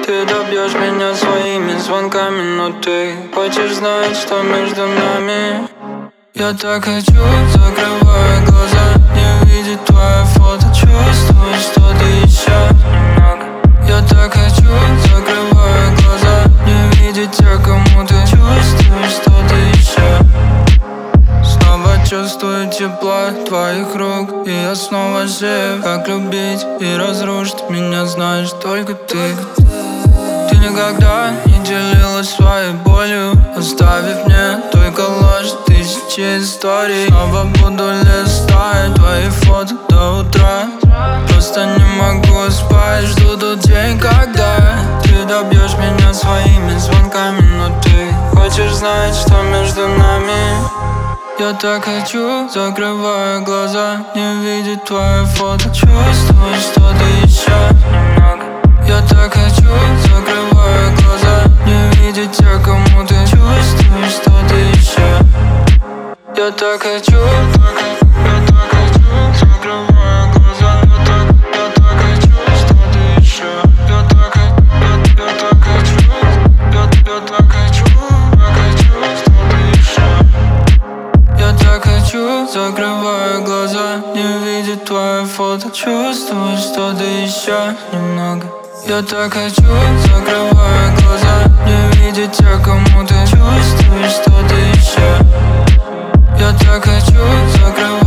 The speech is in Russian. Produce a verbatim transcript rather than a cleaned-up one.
Ты добьешь меня своими звонками, но ты хочешь знать, что между нами. Я так хочу, закрывая глаза, не видеть твое фото. Чувствую что-то еще немного. Я так хочу, закрывая глаза, не видеть тех, кому ты чувствуешь что-то еще. Снова чувствую тепло твоих рук, и я снова жив. Как любить и разрушить меня знаешь только ты. Ты никогда не делилась своей болью, оставив мне только ложь, тысячи историй. Снова буду листать твои фото до утра. Просто не могу спать, жду тот день, когда ты добьешь меня своими звонками, но ты хочешь знать, что между нами. Я так хочу, закрывая глаза, не видеть твое фото. Чувствую что-то еще немного. Я так хочу, закрывая глаза, не видеть тех, кому ты чувствуешь что-то еще. Я так хочу, я так хочу, закрывая глаза. Я так, я так хочу что-то еще. Я так, я, я так хочу, я, я так хочу, я хочу что-то еще. Я так хочу, закрывая глаза, не видеть твое фото. Чувствую что-то еще немного. Я так хочу, закрывая глаза, не видеть тех, кому ты чувствуешь что-то еще. Я так хочу, закрывая